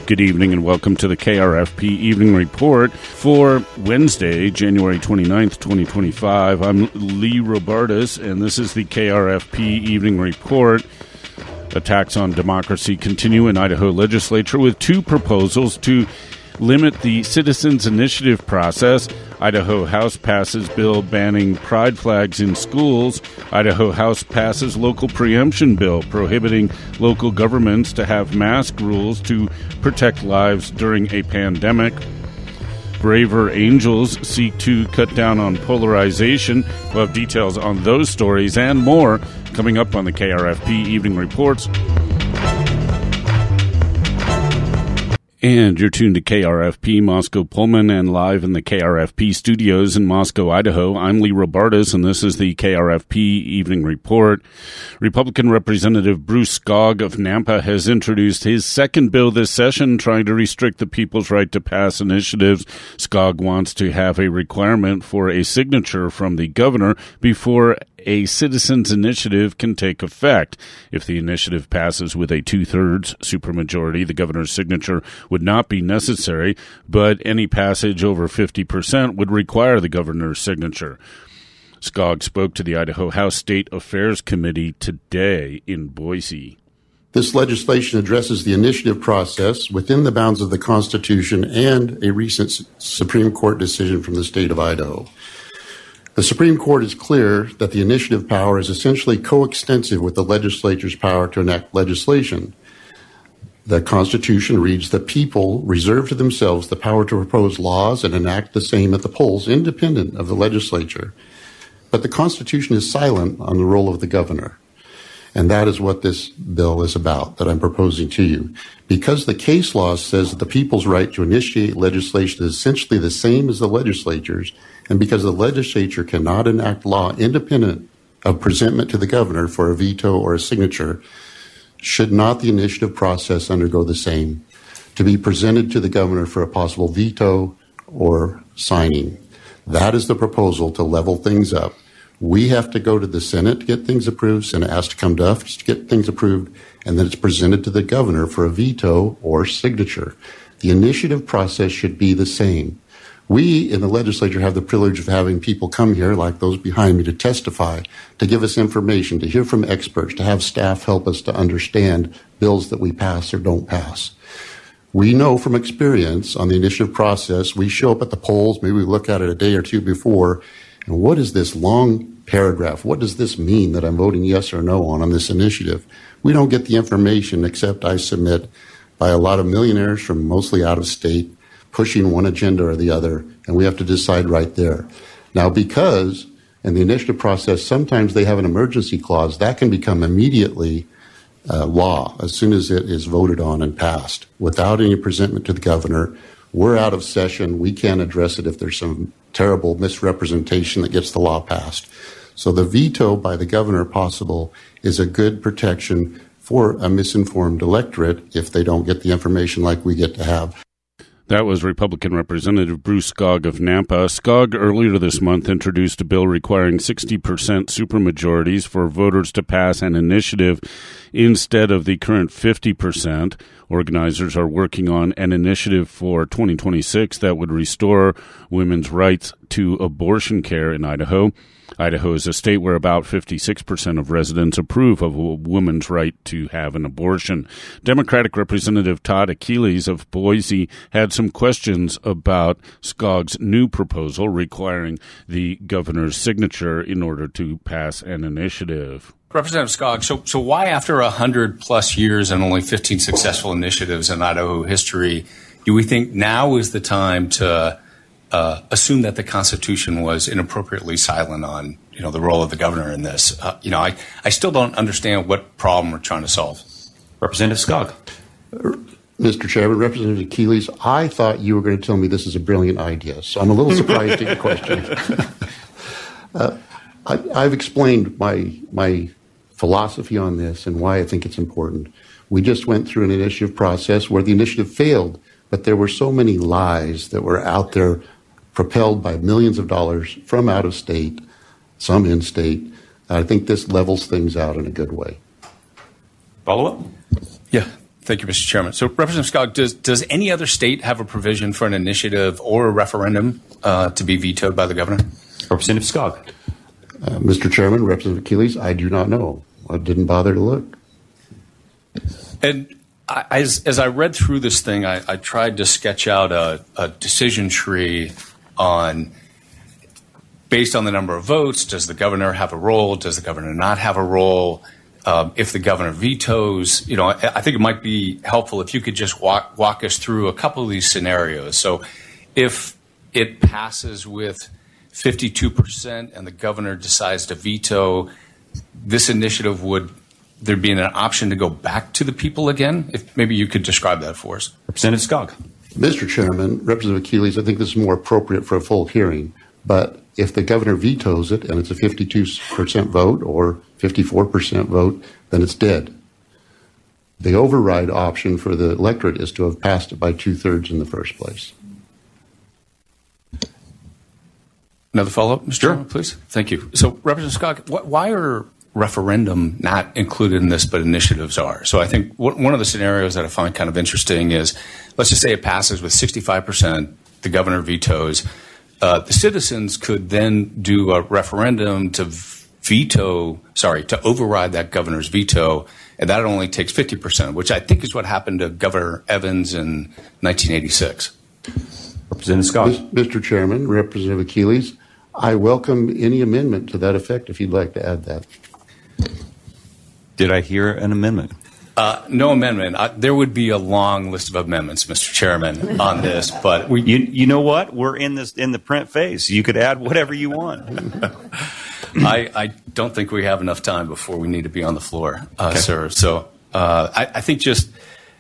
Good evening and welcome to the KRFP Evening Report for Wednesday, January 29th, 2025. I'm Lee Robartis, and this is the KRFP Evening Report. Attacks on democracy continue in Idaho legislature with two proposals to limit the citizens' initiative process. Idaho House passes bill banning pride flags in schools. Idaho House passes local preemption bill prohibiting local governments to have mask rules to protect lives during a pandemic. Braver Angels seek to cut down on polarization. We'll have details on those stories and more coming up on the KRFP Evening Reports. And you're tuned to KRFP Moscow Pullman and live in the KRFP studios in Moscow, Idaho. I'm Lee Robartis, and this is the KRFP Evening Report. Republican Representative Bruce Skog of Nampa has introduced his second bill this session, trying to restrict the people's right to pass initiatives. Skog wants to have a requirement for a signature from the governor before a citizens' initiative can take effect. If the initiative passes with a two-thirds supermajority, the governor's signature would not be necessary, but any passage over 50% would require the governor's signature. Skog spoke to the Idaho House State Affairs Committee today in Boise. This legislation addresses the initiative process within the bounds of the Constitution and a recent Supreme Court decision from the state of Idaho. The Supreme Court is clear that the initiative power is essentially coextensive with the legislature's power to enact legislation. The Constitution reads, "The people reserve to themselves the power to propose laws and enact the same at the polls, independent of the legislature." But the Constitution is silent on the role of the governor. And that is what this bill is about, that I'm proposing to you. Because the case law says that the people's right to initiate legislation is essentially the same as the legislature's, and because the legislature cannot enact law independent of presentment to the governor for a veto or a signature, should not the initiative process undergo the same, to be presented to the governor for a possible veto or signing? That is the proposal to level things up. We have to go to the Senate to get things approved. Senate has to come to us to get things approved, and then it's presented to the governor for a veto or signature. The initiative process should be the same. We in the legislature have the privilege of having people come here, like those behind me, to testify, to give us information, to hear from experts, to have staff help us to understand bills that we pass or don't pass. We know from experience on the initiative process, we show up at the polls, maybe we look at it a day or two before, and what is this long paragraph? What does this mean that I'm voting yes or no on this initiative? We don't get the information except I submit by a lot of millionaires from mostly out of state, pushing one agenda or the other, and we have to decide right there. Now, because in the initiative process, sometimes they have an emergency clause, that can become immediately law as soon as it is voted on and passed. Without any presentment to the governor, we're out of session. We can't address it if there's some terrible misrepresentation that gets the law passed. So the veto by the governor possible is a good protection for a misinformed electorate if they don't get the information like we get to have. That was Republican Representative Bruce Skog of Nampa. Skog earlier this month introduced a bill requiring 60% supermajorities for voters to pass an initiative instead of the current 50%. Organizers are working on an initiative for 2026 that would restore women's rights to abortion care in Idaho. Idaho is a state where about 56% of residents approve of a woman's right to have an abortion. Democratic Representative Todd Achilles of Boise had some questions about Skog's new proposal requiring the governor's signature in order to pass an initiative. Representative Skog, so why after 100-plus years and only 15 successful initiatives in Idaho history do we think now is the time to assume that the Constitution was inappropriately silent on, the role of the governor in this? I still don't understand what problem we're trying to solve. Representative Skog. Mr. Chairman, Representative Achilles, I thought you were going to tell me this is a brilliant idea, so I'm a little surprised at your question. I've explained my philosophy on this and why I think it's important. We just went through an initiative process where the initiative failed, but there were so many lies that were out there propelled by millions of dollars from out of state, some in state. I think this levels things out in a good way. Follow up? Yeah. Thank you, Mr. Chairman. So, Representative Skog, does any other state have a provision for an initiative or a referendum to be vetoed by the governor? Representative Skog. Mr. Chairman, Representative Achilles, I do not know. I didn't bother to look. And as I read through this thing, I tried to sketch out a decision tree on, based on the number of votes, does the governor have a role? Does the governor not have a role? If the governor vetoes, I think it might be helpful if you could just walk us through a couple of these scenarios. So if it passes with 52% and the governor decides to veto, this initiative, would there be an option to go back to the people again? If maybe you could describe that for us. Representative Skog. Mr. Chairman, Representative Achilles, I think this is more appropriate for a full hearing. But if the governor vetoes it and it's a 52% vote or 54% vote, then it's dead. The override option for the electorate is to have passed it by 2/3 in the first place. Another follow-up, Mr. Chairman, please. Thank you. So, Representative Skog, why are referendum not included in this, but initiatives are? So I think one of the scenarios that I find kind of interesting is, let's just say it passes with 65%, the governor vetoes. The citizens could then do a referendum to override that governor's veto, and that only takes 50%, which I think is what happened to Governor Evans in 1986. Representative Scott. Mr. Chairman, Representative Achilles, I welcome any amendment to that effect if you'd like to add that. Did I hear an amendment? No amendment. There would be a long list of amendments, Mr. Chairman, on this, but you know what? We're in the print phase. You could add whatever you want. I don't think we have enough time before we need to be on the floor, sir. So I think just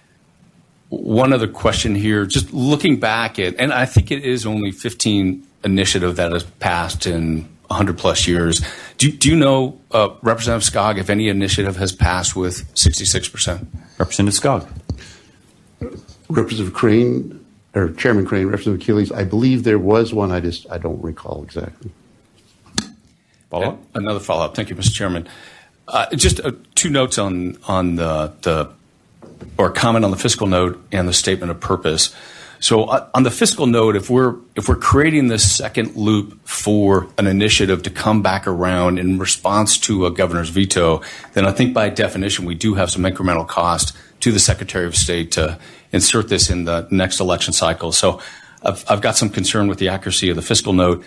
one other question here, just looking back at, and I think it is only 15 initiative that has passed in 100 plus years. Do you know, Representative Skog, if any initiative has passed with 66%? Representative Skog. Representative Crane, or Chairman Crane, Representative Achilles, I believe there was one. I don't recall exactly. Follow-up? Another follow-up. Thank you, Mr. Chairman. Just two notes on the or comment on the fiscal note and the statement of purpose. So on the fiscal note, if we're creating this second loop for an initiative to come back around in response to a governor's veto, then I think by definition we do have some incremental cost to the Secretary of State to insert this in the next election cycle. So I've got some concern with the accuracy of the fiscal note.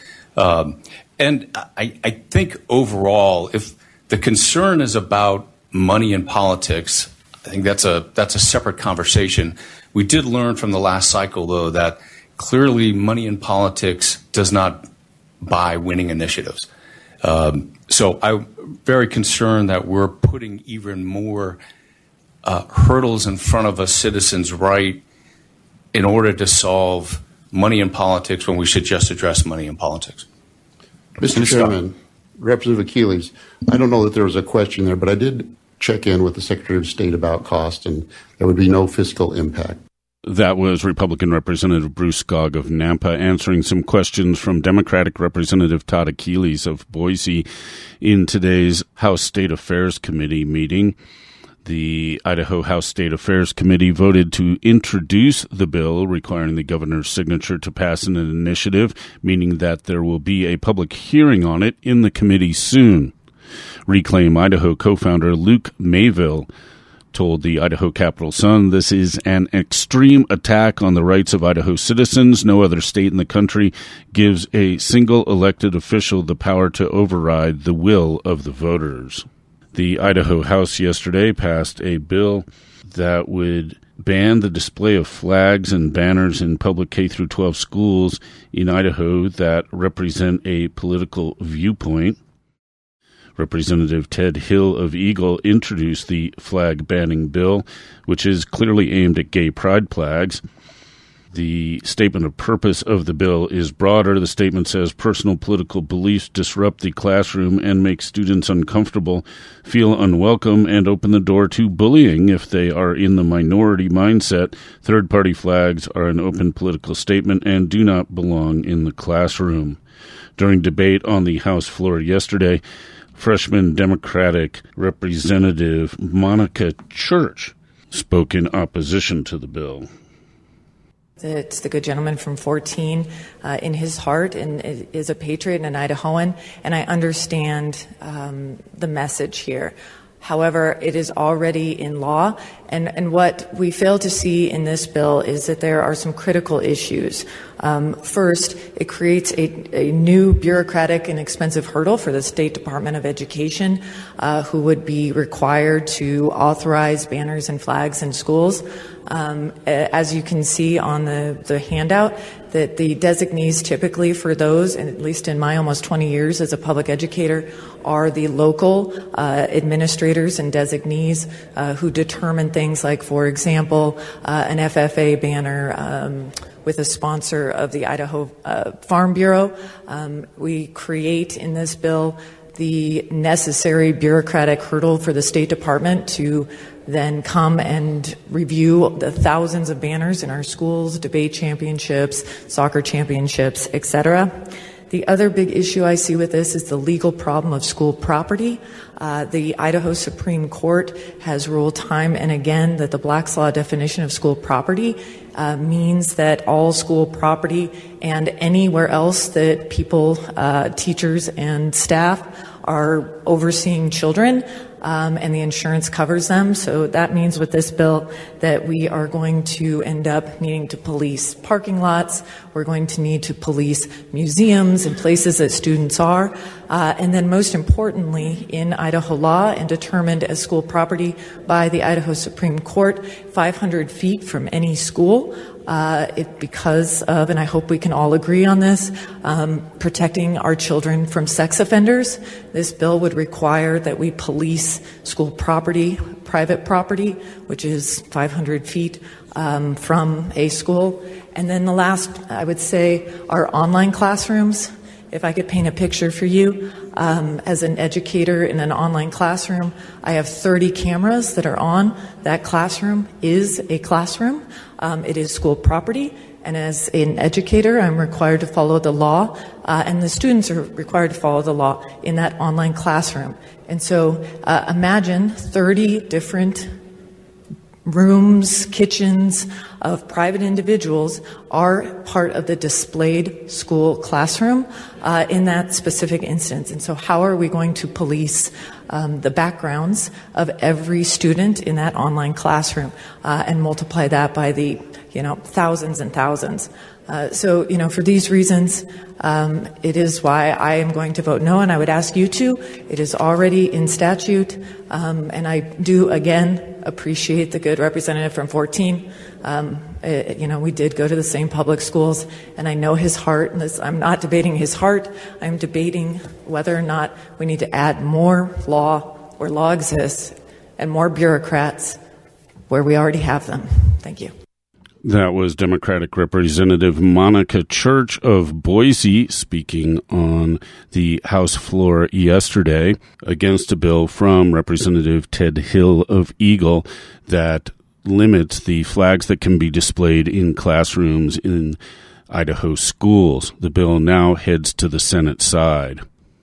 And I think overall, if the concern is about money in politics, I think that's a separate conversation. We did learn from the last cycle, though, that clearly money in politics does not buy winning initiatives. So I'm very concerned that we're putting even more hurdles in front of a citizen's right in order to solve money in politics when we should just address money in politics. Mr. Chairman, Representative Achilles, I don't know that there was a question there, but I did check in with the Secretary of State about cost, and there would be no fiscal impact. That was Republican Representative Bruce Skog of Nampa answering some questions from Democratic Representative Todd Achilles of Boise in today's House State Affairs Committee meeting. The Idaho House State Affairs Committee voted to introduce the bill requiring the governor's signature to pass an initiative, meaning that there will be a public hearing on it in the committee soon. Reclaim Idaho co-founder Luke Mayville told the Idaho Capital Sun, "This is an extreme attack on the rights of Idaho citizens. No other state in the country gives a single elected official the power to override the will of the voters." The Idaho House yesterday passed a bill that would ban the display of flags and banners in public K-12 schools in Idaho that represent a political viewpoint. Representative Ted Hill of Eagle introduced the flag banning bill, which is clearly aimed at gay pride flags. The statement of purpose of the bill is broader. The statement says personal political beliefs disrupt the classroom and make students uncomfortable, feel unwelcome, and open the door to bullying if they are in the minority mindset. Third-party flags are an open political statement and do not belong in the classroom. During debate on the House floor yesterday, freshman Democratic Representative Monica Church spoke in opposition to the bill. It's the good gentleman from 14 in his heart and is a patriot and an Idahoan, and I understand the message here. However, it is already in law, and what we fail to see in this bill is that there are some critical issues. First, it creates a new bureaucratic and expensive hurdle for the State Department of Education, who would be required to authorize banners and flags in schools. As you can see on the handout, that the designees typically for those, and at least in my almost 20 years as a public educator, are the local administrators and designees who determine things like, for example, an FFA banner with a sponsor of the Idaho Farm Bureau. We create in this bill the necessary bureaucratic hurdle for the State Department to then come and review the thousands of banners in our schools, debate championships, soccer championships, etc. The other big issue I see with this is the legal problem of school property. The Idaho Supreme Court has ruled time and again that the Black's Law definition of school property means that all school property and anywhere else that people, teachers and staff are overseeing children, and the insurance covers them. So that means with this bill that we are going to end up needing to police parking lots. We're going to need to police museums and places that students are. And then most importantly, in Idaho law and determined as school property by the Idaho Supreme Court, 500 feet from any school, because of, and I hope we can all agree on this, protecting our children from sex offenders. This bill would require that we police school property, private property, which is 500 feet from a school. And then the last, I would say, are online classrooms. If I could paint a picture for you, as an educator in an online classroom, I have 30 cameras that are on. That classroom is a classroom. It is school property. And as an educator, I'm required to follow the law, and the students are required to follow the law in that online classroom. And so imagine 30 different rooms, kitchens of private individuals are part of the displayed school classroom in that specific instance. And so how are we going to police the backgrounds of every student in that online classroom and multiply that by the thousands and thousands? So for these reasons, it is why I am going to vote no, and I would ask you to. It is already in statute, and I do, again, appreciate the good representative from 14. We did go to the same public schools, and I know his heart. And I'm not debating his heart. I'm debating whether or not we need to add more law where law exists and more bureaucrats where we already have them. Thank you. That was Democratic Representative Monica Church of Boise speaking on the House floor yesterday against a bill from Representative Ted Hill of Eagle that limits the flags that can be displayed in classrooms in Idaho schools. The bill now heads to the Senate side.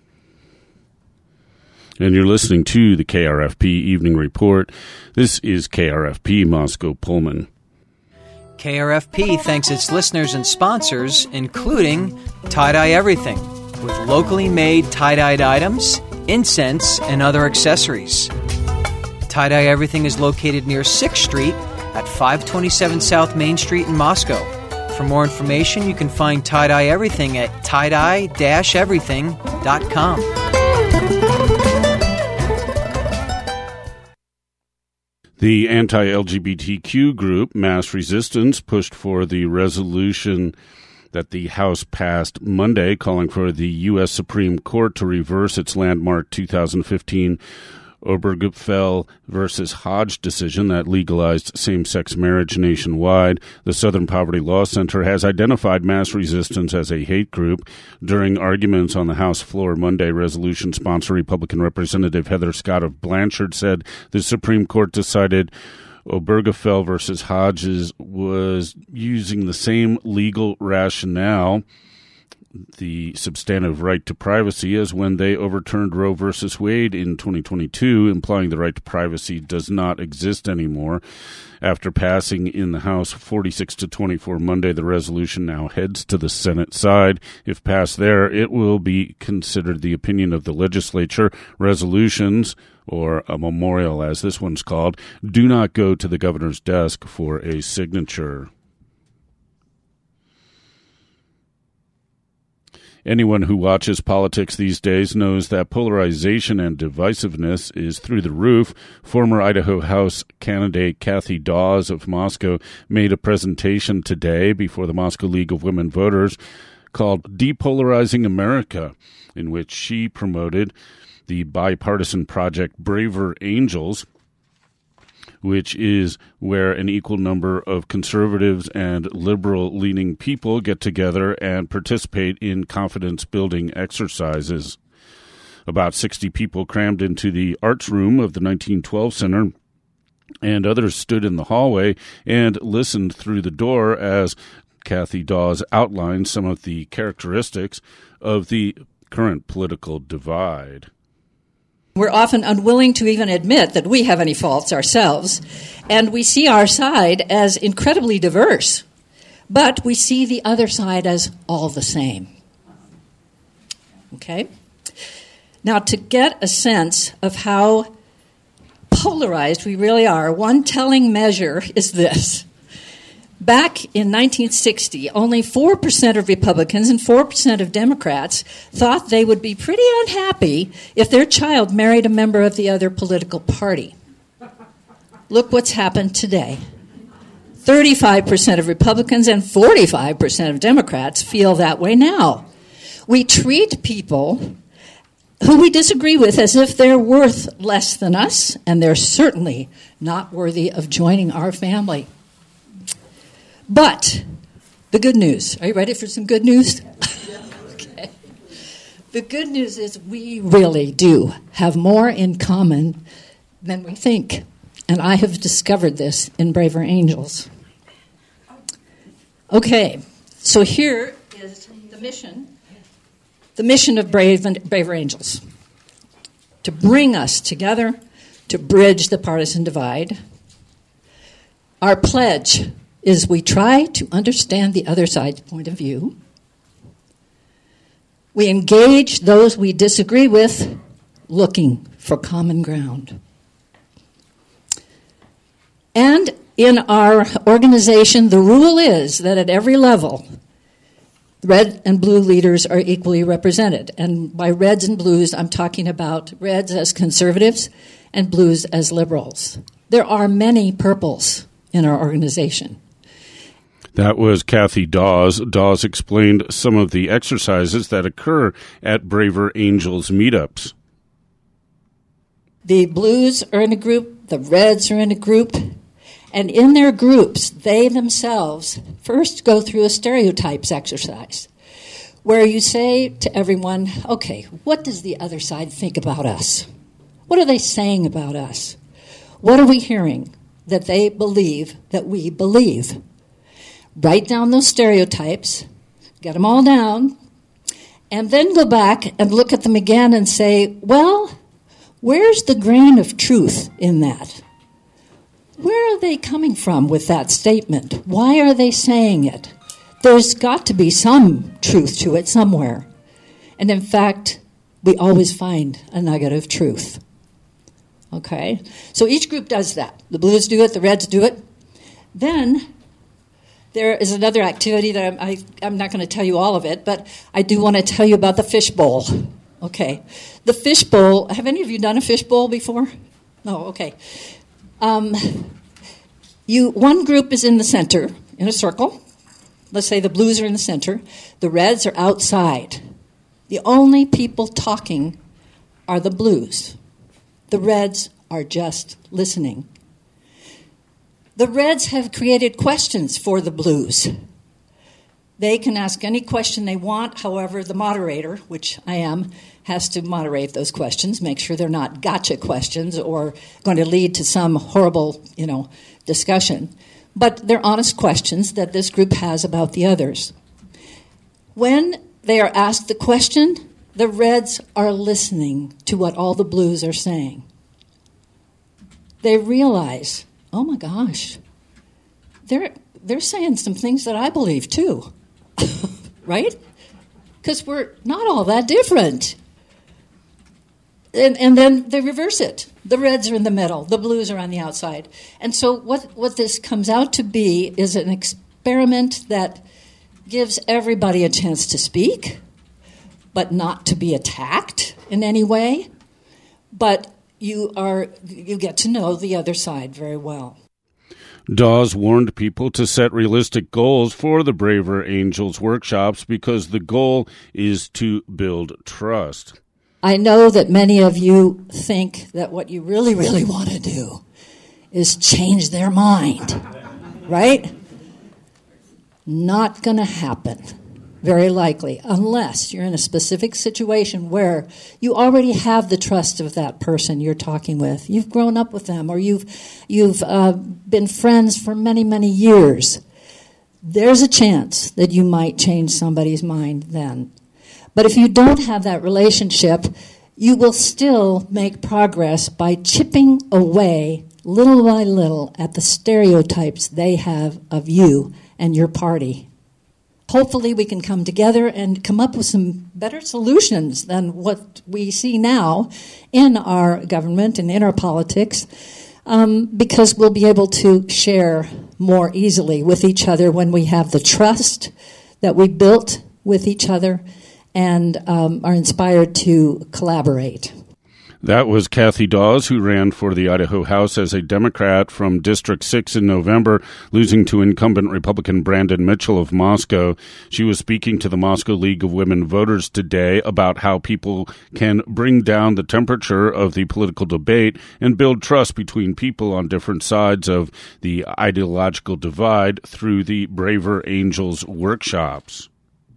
And you're listening to the KRFP Evening Report. This is KRFP Moscow Pullman. KRFP thanks its listeners and sponsors, including Tie-Dye Everything, with locally made tie-dyed items, incense, and other accessories. Tie-Dye Everything is located near 6th Street at 527 South Main Street in Moscow. For more information, you can find Tie-Dye Everything at tiedye-everything.com. The anti-LGBTQ group Mass Resistance pushed for the resolution that the House passed Monday calling for the U.S. Supreme Court to reverse its landmark 2015 Obergefell versus Hodge decision that legalized same-sex marriage nationwide. The Southern Poverty Law Center has identified Mass Resistance as a hate group. During arguments on the House floor Monday, resolution sponsor Republican Representative Heather Scott of Blanchard said the Supreme Court decided Obergefell versus Hodges was using the same legal rationale the substantive right to privacy as when they overturned Roe versus Wade in 2022, implying the right to privacy does not exist anymore. After passing in the House 46-24 Monday, the resolution now heads to the Senate side. If passed there, it will be considered the opinion of the legislature. Resolutions, or a memorial as this one's called, do not go to the governor's desk for a signature. Anyone who watches politics these days knows that polarization and divisiveness is through the roof. Former Idaho House candidate Kathy Dawes of Moscow made a presentation today before the Moscow League of Women Voters called Depolarizing America, in which she promoted the bipartisan project Braver Angels, which is where an equal number of conservatives and liberal-leaning people get together and participate in confidence-building exercises. About 60 people crammed into the arts room of the 1912 Center, and others stood in the hallway and listened through the door as Kathy Dawes outlined some of the characteristics of the current political divide. We're often unwilling to even admit that we have any faults ourselves, and we see our side as incredibly diverse, but we see the other side as all the same. Okay? Now, to get a sense of how polarized we really are, one telling measure is this. Back in 1960, only 4% of Republicans and 4% of Democrats thought they would be pretty unhappy if their child married a member of the other political party. Look what's happened today. 35% of Republicans and 45% of Democrats feel that way now. We treat people who we disagree with as if they're worth less than us, and they're certainly not worthy of joining our family. But the good news, are you ready for some good news? Okay. The good news is we really do have more in common than we think. And I have discovered this in Braver Angels. Okay, so here is the mission of Braver Angels. To bring us together, to bridge the partisan divide. Our pledge is we try to understand the other side's point of view. We engage those we disagree with, looking for common ground. And in our organization, the rule is that at every level, red and blue leaders are equally represented. And by reds and blues, I'm talking about reds as conservatives and blues as liberals. There are many purples in our organization. That was Kathy Dawes. Dawes explained some of the exercises that occur at Braver Angels meetups. The blues are in a group, the reds are in a group, and in their groups, they themselves first go through a stereotypes exercise where you say to everyone, okay, what does the other side think about us? What are they saying about us? What are we hearing that they believe that we believe? Write down those stereotypes, get them all down, and then go back and look at them again and say, well, where's the grain of truth in that? Where are they coming from with that statement? Why are they saying it? There's got to be some truth to it somewhere. And in fact, we always find a nugget of truth. Okay? So each group does that. The blues do it, the reds do it. Then there is another activity that I'm not going to tell you all of it, but I do want to tell you about the fishbowl. Okay. The fishbowl, have any of you done a fishbowl before? No, okay. One group is in the center, in a circle. Let's say the blues are in the center. The reds are outside. The only people talking are the blues. The reds are just listening. The reds have created questions for the blues. They can ask any question they want. However, the moderator, which I am, has to moderate those questions, make sure they're not gotcha questions or going to lead to some horrible, discussion. But they're honest questions that this group has about the others. When they are asked the question, the Reds are listening to what all the Blues are saying. They realize, oh my gosh, they're saying some things that I believe too, right? Because we're not all that different. And then they reverse it. The Reds are in the middle. The Blues are on the outside. And so what this comes out to be is an experiment that gives everybody a chance to speak, but not to be attacked in any way. But you get to know the other side very well. Dawes warned people to set realistic goals for the Braver Angels workshops because the goal is to build trust. I know that many of you think that what you really, really want to do is change their mind, right? Not going to happen, very likely, unless you're in a specific situation where you already have the trust of that person you're talking with. You've grown up with them, or you've been friends for many, many years. There's a chance that you might change somebody's mind then. But if you don't have that relationship, you will still make progress by chipping away little by little at the stereotypes they have of you and your party. Hopefully we can come together and come up with some better solutions than what we see now in our government and in our politics, because we'll be able to share more easily with each other when we have the trust that we built with each other and are inspired to collaborate. That was Kathy Dawes, who ran for the Idaho House as a Democrat from District 6 in November, losing to incumbent Republican Brandon Mitchell of Moscow. She was speaking to the Moscow League of Women Voters today about how people can bring down the temperature of the political debate and build trust between people on different sides of the ideological divide through the Braver Angels workshops.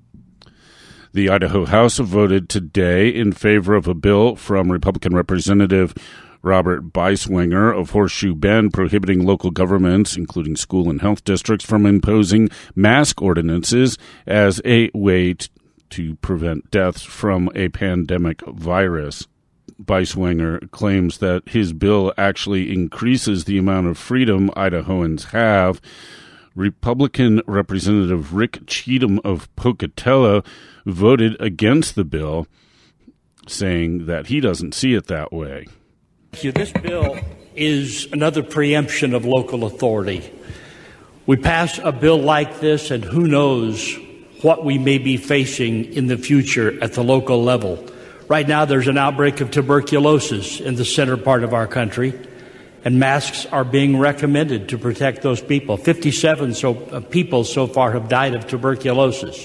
The Idaho House voted today in favor of a bill from Republican Representative Robert Beiswinger of Horseshoe Bend prohibiting local governments, including school and health districts, from imposing mask ordinances as a way to prevent deaths from a pandemic virus. Beiswinger claims that his bill actually increases the amount of freedom Idahoans have. Republican Representative Rick Cheatham of Pocatello voted against the bill, saying that he doesn't see it that way. This bill is another preemption of local authority. We pass a bill like this, and who knows what we may be facing in the future at the local level. Right now, there's an outbreak of tuberculosis in the center part of our country, and masks are being recommended to protect those people. 57 people so far have died of tuberculosis.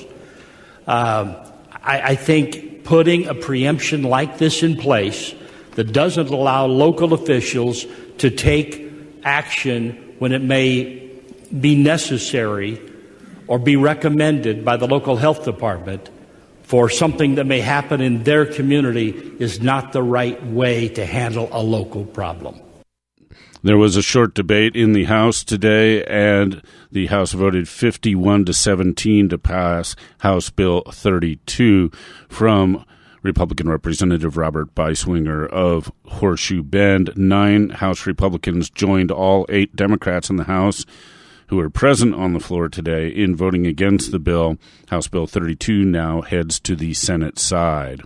I think putting a preemption like this in place that doesn't allow local officials to take action when it may be necessary or be recommended by the local health department for something that may happen in their community is not the right way to handle a local problem. There was a short debate in the House today, and the House voted 51-17 to pass House Bill 32 from Republican Representative Robert Beiswinger of Horseshoe Bend. 9 House Republicans joined all 8 Democrats in the House who are present on the floor today in voting against the bill. House Bill 32 now heads to the Senate side.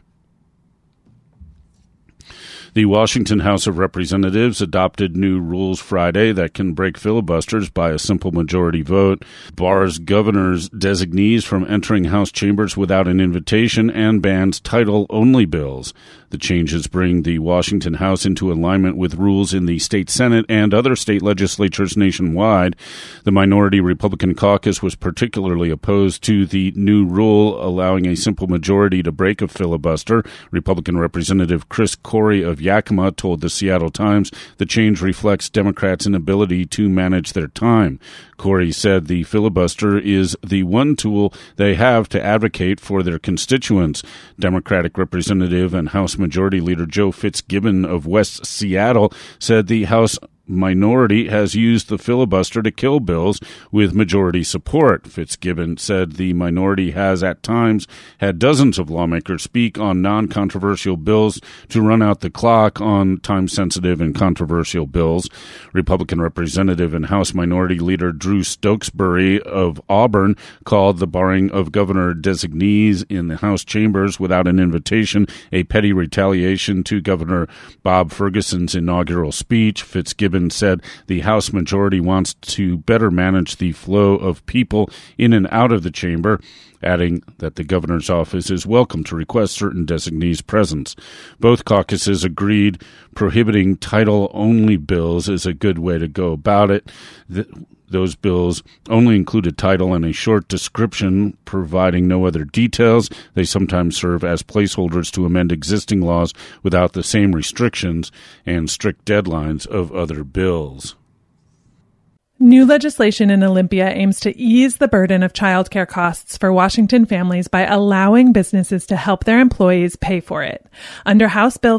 The Washington House of Representatives adopted new rules Friday that can break filibusters by a simple majority vote, bars governors' designees from entering House chambers without an invitation, and bans title-only bills. The changes bring the Washington House into alignment with rules in the state Senate and other state legislatures nationwide. The minority Republican caucus was particularly opposed to the new rule allowing a simple majority to break a filibuster. Republican Representative Chris Corey of Yakima told the Seattle Times the change reflects Democrats' inability to manage their time. Corey said the filibuster is the one tool they have to advocate for their constituents. Democratic Representative and House Majority Leader Joe Fitzgibbon of West Seattle said the House minority has used the filibuster to kill bills with majority support. Fitzgibbon said the minority has at times had dozens of lawmakers speak on non-controversial bills to run out the clock on time-sensitive and controversial bills. Republican Representative and House Minority Leader Drew Stokesbury of Auburn called the barring of governor designees in the House chambers without an invitation a petty retaliation to Governor Bob Ferguson's inaugural speech. Fitzgibbon said the House majority wants to better manage the flow of people in and out of the chamber, adding that the governor's office is welcome to request certain designees' presence. Both caucuses agreed prohibiting title-only bills is a good way to go about it. Those bills only include a title and a short description, providing no other details. They sometimes serve as placeholders to amend existing laws without the same restrictions and strict deadlines of other bills. New legislation in Olympia aims to ease the burden of childcare costs for Washington families by allowing businesses to help their employees pay for it. Under House Bill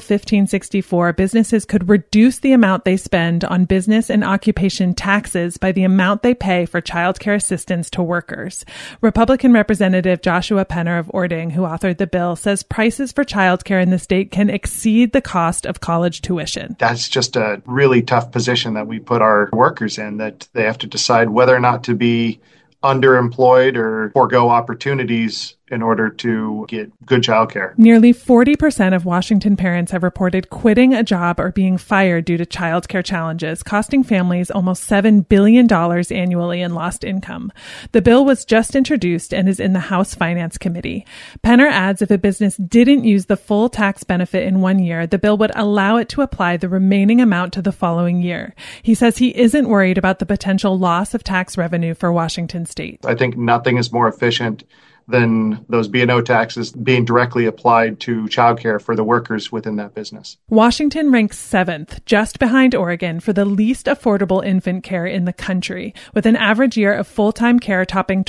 1564, businesses could reduce the amount they spend on business and occupation taxes by the amount they pay for childcare assistance to workers. Republican Representative Joshua Penner of Ording, who authored the bill, says prices for childcare in the state can exceed the cost of college tuition. That's just a really tough position that we put our workers in, that they have to decide whether or not to be underemployed or forego opportunities in order to get good childcare. Nearly 40% of Washington parents have reported quitting a job or being fired due to childcare challenges, costing families almost $7 billion annually in lost income. The bill was just introduced and is in the House Finance Committee. Penner adds if a business didn't use the full tax benefit in 1 year, the bill would allow it to apply the remaining amount to the following year. He says he isn't worried about the potential loss of tax revenue for Washington state. I think nothing is more efficient than those B&O taxes being directly applied to childcare for the workers within that business. Washington ranks 7th, just behind Oregon, for the least affordable infant care in the country, with an average year of full-time care topping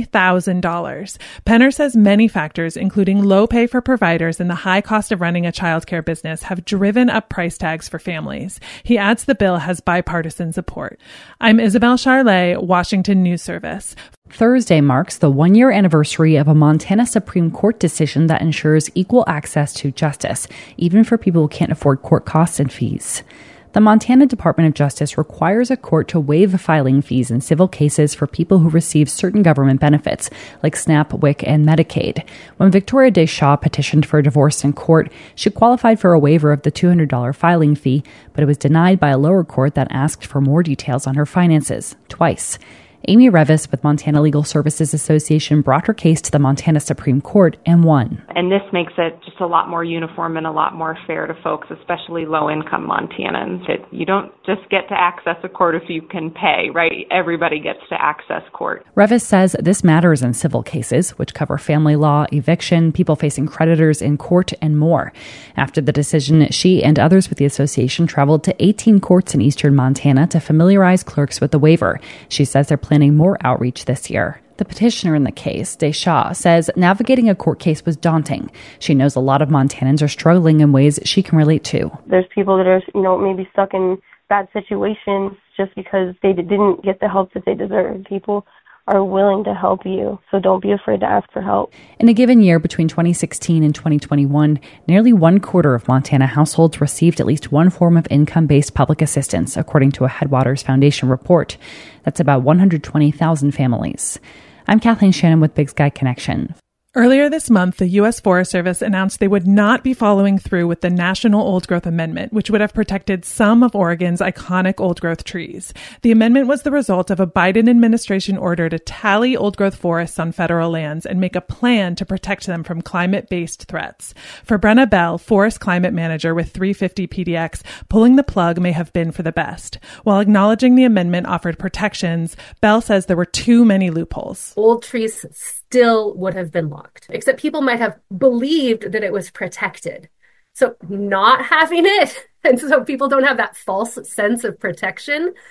$20,000. Penner says many factors, including low pay for providers and the high cost of running a childcare business, have driven up price tags for families. He adds the bill has bipartisan support. I'm Isabel Charlet, Washington News Service. Thursday marks the one-year anniversary of a Montana Supreme Court decision that ensures equal access to justice, even for people who can't afford court costs and fees. The Montana Department of Justice requires a court to waive filing fees in civil cases for people who receive certain government benefits, like SNAP, WIC, and Medicaid. When Victoria Deshaw petitioned for a divorce in court, she qualified for a waiver of the $200 filing fee, but it was denied by a lower court that asked for more details on her finances, twice. Amy Revis with Montana Legal Services Association brought her case to the Montana Supreme Court and won. And this makes it just a lot more uniform and a lot more fair to folks, especially low-income Montanans. That you don't just get to access a court if you can pay, right? Everybody gets to access court. Revis says this matters in civil cases, which cover family law, eviction, people facing creditors in court, and more. After the decision, she and others with the association traveled to 18 courts in eastern Montana to familiarize clerks with the waiver. She says they're planning more outreach this year. The petitioner in the case, Deshaw, says navigating a court case was daunting. She knows a lot of Montanans are struggling in ways she can relate to. There's people that are, maybe stuck in bad situations just because they didn't get the help that they deserve. People are willing to help you, so don't be afraid to ask for help. In a given year between 2016 and 2021, nearly 1/4 of Montana households received at least one form of income-based public assistance, according to a Headwaters Foundation report. That's about 120,000 families. I'm Kathleen Shannon with Big Sky Connection. Earlier this month, the U.S. Forest Service announced they would not be following through with the National Old Growth Amendment, which would have protected some of Oregon's iconic old-growth trees. The amendment was the result of a Biden administration order to tally old-growth forests on federal lands and make a plan to protect them from climate-based threats. For Brenna Bell, Forest Climate Manager with 350 PDX, pulling the plug may have been for the best. While acknowledging the amendment offered protections, Bell says there were too many loopholes. Old trees still would have been locked, except people might have believed that it was protected. So not having it, and so people don't have that false sense of protection,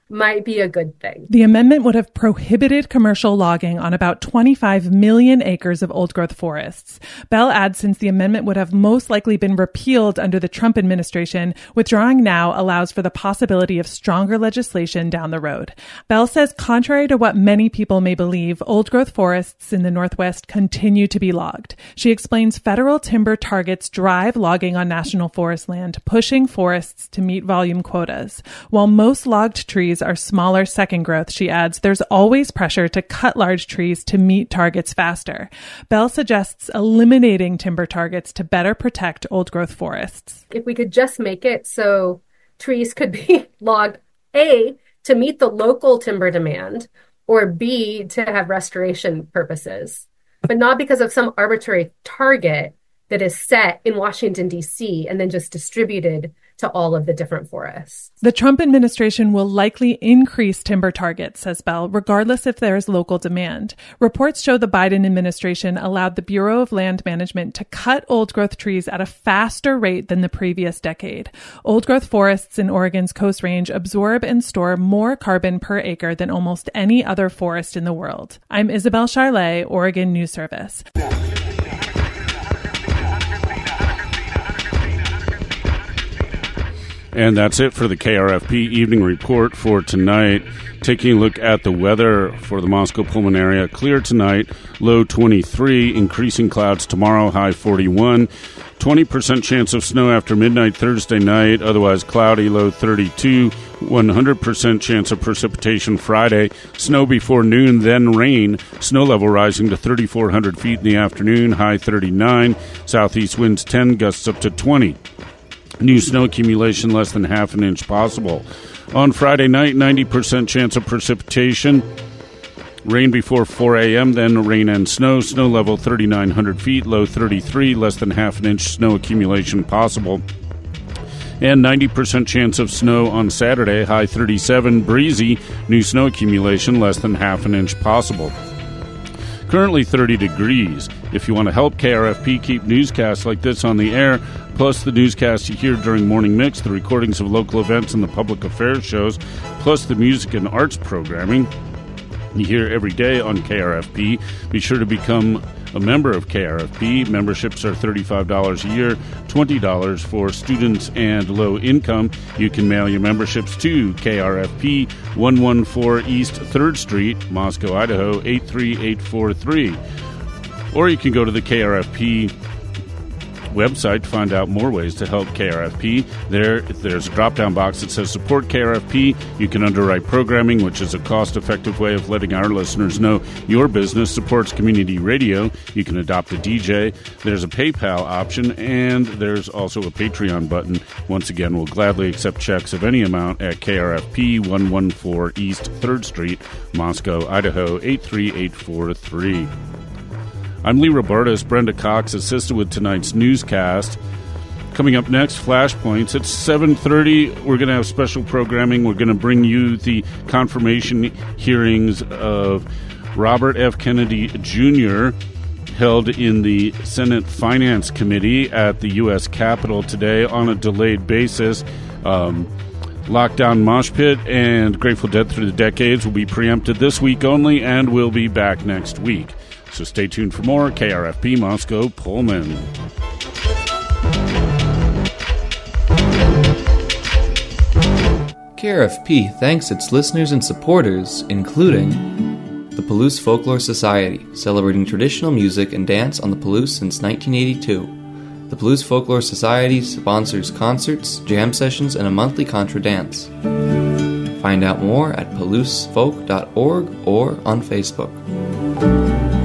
might be a good thing. The amendment would have prohibited commercial logging on about 25 million acres of old-growth forests. Bell adds since the amendment would have most likely been repealed under the Trump administration, withdrawing now allows for the possibility of stronger legislation down the road. Bell says contrary to what many people may believe, old-growth forests in the Northwest continue to be logged. She explains federal timber targets drive logging on national forest land, pushing forests to meet volume quotas. While most logged trees are smaller second growth, she adds, there's always pressure to cut large trees to meet targets faster. Bell suggests eliminating timber targets to better protect old-growth forests. If we could just make it so trees could be logged, A, to meet the local timber demand, or B, to have restoration purposes, but not because of some arbitrary target that is set in Washington, D.C., and then just distributed to all of the different forests. The Trump administration will likely increase timber targets, says Bell, regardless if there is local demand. Reports show the Biden administration allowed the Bureau of Land Management to cut old-growth trees at a faster rate than the previous decade. Old-growth forests in Oregon's Coast Range absorb and store more carbon per acre than almost any other forest in the world. I'm Isabel Charlet, Oregon News Service. And that's it for the KRFP Evening Report for tonight. Taking a look at the weather for the Moscow-Pullman area. Clear tonight, low 23, increasing clouds tomorrow, high 41. 20% chance of snow after midnight Thursday night, otherwise cloudy, low 32. 100% chance of precipitation Friday. Snow before noon, then rain. Snow level rising to 3,400 feet in the afternoon, high 39. Southeast winds 10, gusts up to 20. New snow accumulation less than half an inch possible. On Friday night, 90% chance of precipitation. Rain before 4 a.m., then rain and snow. Snow level 3,900 feet, low 33, less than half an inch snow accumulation possible. And 90% chance of snow on Saturday, high 37, breezy. New snow accumulation less than half an inch possible. Currently 30 degrees. If you want to help KRFP keep newscasts like this on the air, plus the newscasts you hear during Morning Mix, the recordings of local events and the public affairs shows, plus the music and arts programming you hear every day on KRFP, be sure to become a member of KRFP. Memberships are $35 a year, $20 for students and low income. You can mail your memberships to KRFP, 114 East 3rd Street, Moscow, Idaho, 83843. Or you can go to the KRFP website to find out more ways to help KRFP. There's a drop-down box that says Support KRFP. You can underwrite programming, which is a cost-effective way of letting our listeners know your business supports community radio. You can adopt a DJ. There's a PayPal option, and there's also a Patreon button. Once again, we'll gladly accept checks of any amount at KRFP, 114 East 3rd Street, Moscow, Idaho, 83843. I'm Lee Robertus. Brenda Cox assisted with tonight's newscast. Coming up next, Flashpoints. At 7:30, we're going to have special programming. We're going to bring you the confirmation hearings of Robert F. Kennedy Jr., held in the Senate Finance Committee at the U.S. Capitol today on a delayed basis. Lockdown Mosh Pit and Grateful Dead Through the Decades will be preempted this week only, and we'll be back next week. So stay tuned for more KRFP Moscow Pullman. KRFP thanks its listeners and supporters, including the Palouse Folklore Society, celebrating traditional music and dance on the Palouse since 1982. The Palouse Folklore Society sponsors concerts, jam sessions, and a monthly contra dance. Find out more at palousefolk.org or on Facebook.